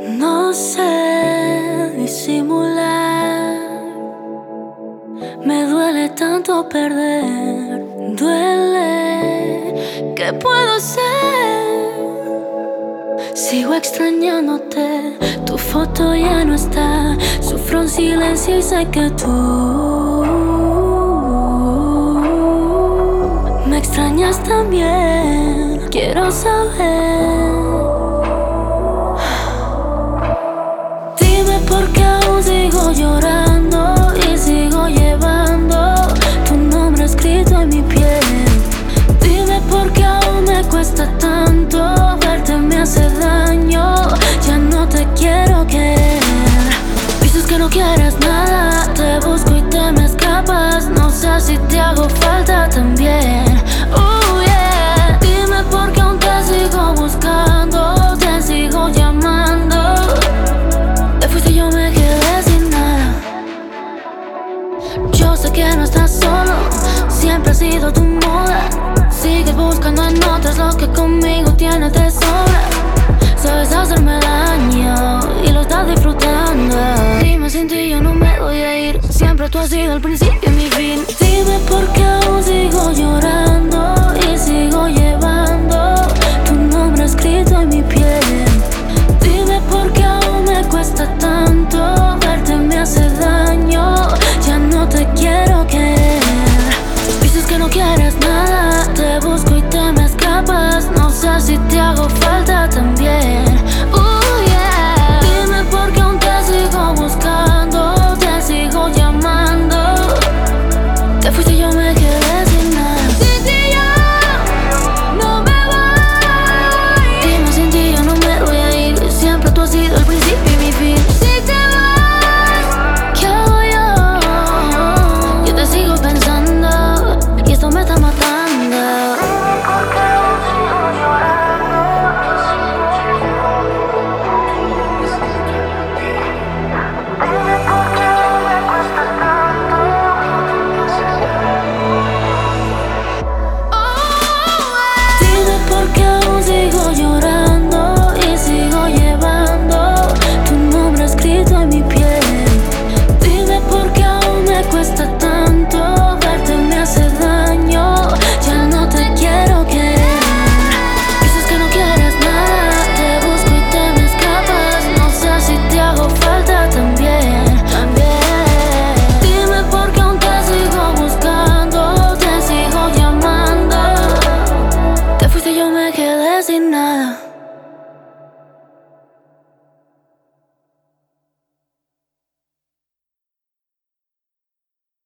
No sé disimular, me duele tanto perder, duele. ¿Qué puedo hacer? Sigo extrañándote, tu foto ya no está. Sufro en silencio y sé que tú me extrañas también. Quiero saber, dime por qué aún sigo llorando y sigo llevando tu nombre escrito en mi piel. Dime por qué aún me cuesta tanto verte, me hace daño. Ya no te quiero querer. Dices que no quieres nada, te busco y te me escapas. No sé si te hago falta también. Yeah. Dime por qué aún te sigo buscando, te sigo llamando. Te fuiste y yo me quedé sin nada. Yo sé que no estás solo, siempre ha sido tu moda. Sigues buscando en otros lo que conmigo tienes de sobra. Sabes hacerme daño y lo estás disfrutando. Dime, sin ti yo no me voy a ir. Siempre tú has sido el principio y mi fin. Dime por qué aún sigo llorando